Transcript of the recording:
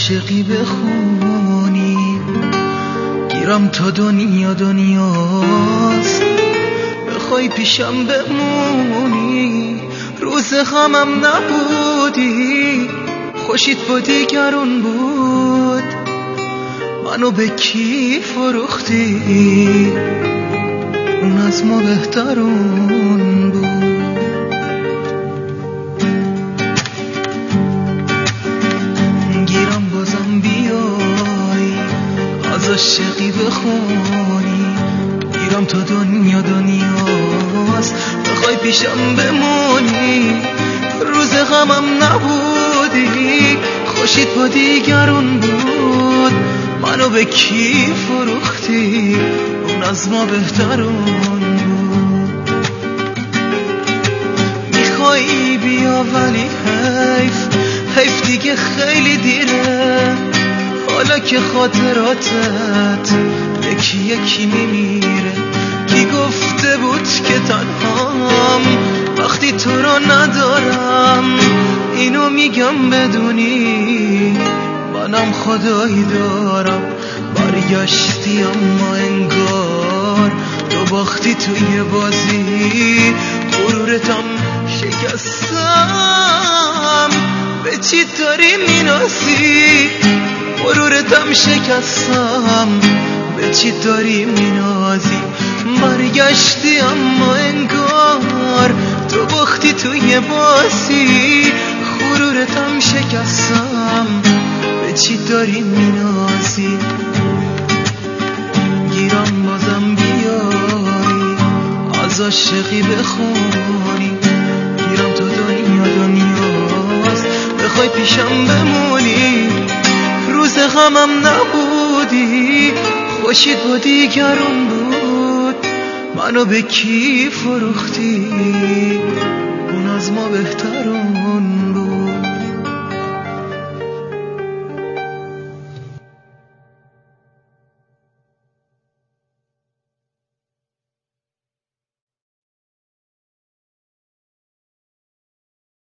عاشقی بخونی، گیرم تا دنیا دنیاست، بخوای پیشم بمونی. روز غمم نبودی، خوشید با دیگرون بود، منو به کی فروختی؟ اون از ما بهترون بود. گیرم بازم بیای از عاشقی بخونی، گیرم تا دنیا دنیاست، بخوای پیشم بمونی. روز غمم نبودی، خوشید با دیگرون بود، منو به کی فروختی؟ اون از ما بهترون بود. میخوایی بیا ولی حیف دیگه خیلی دیره، حالا که خاطراتت یکی یکی میمیره. کی گفته بود که تنهام وقتی تو رو ندارم؟ اینو میگم بدونی منم خدایی دارم. برگشتی اما انگار تو باختی توی بازی، غرورتم شکستم، به چی داری مینازی؟ غرورتم شکستم، به چی داری مینازی؟ برگشتی اما انگار تو باختی توی بازی، غرورتم شکستم، به چی داری مینازی؟ گیرم بازم بیای از عاشقی بخونی، گیرم تو دنیا دنیاست، بخوای پیشم بمونی. روز غمم نبودی، خوشید با دیگرون بود، منو به کی فروختی؟ اون از ما بهترون